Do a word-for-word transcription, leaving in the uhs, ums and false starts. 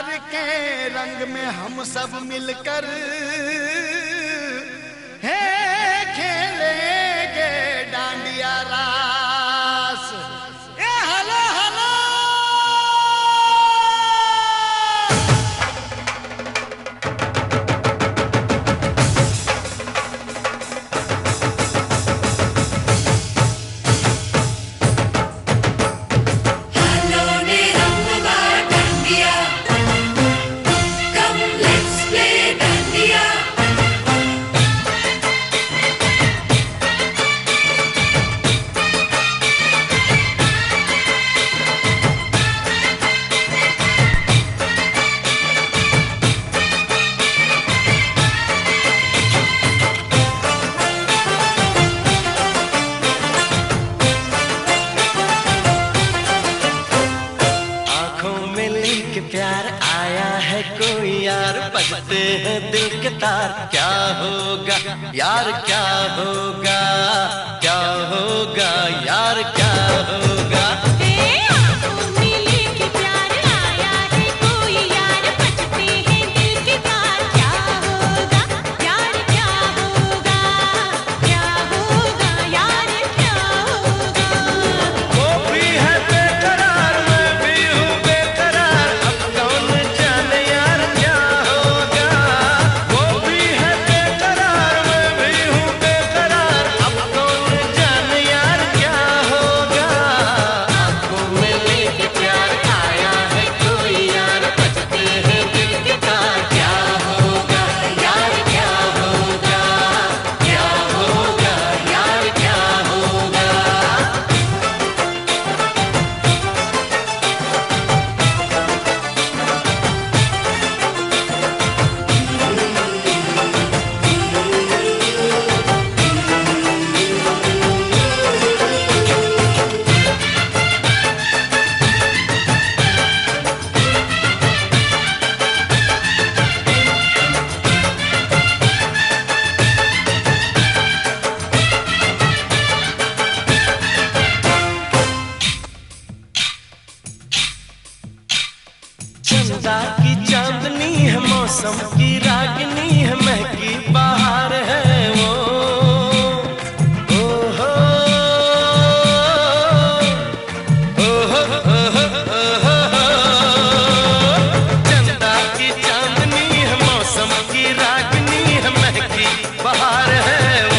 प्यार के रंग में हम सब मिलकर है खेलेंगे डांडिया रास। ए हलो हलो प्यार आया है कोई यार, बजते हैं दिल के तार। क्या होगा यार क्या होगा, क्या होगा यार क्या होगा। चंदा की चांदनी है, मौसम की रागनी है, महकी बहार है वो। ओ हो ओ हो ओ हो चंदा की चांदनी है, मौसम की रागनी है, महकी बहार है वो।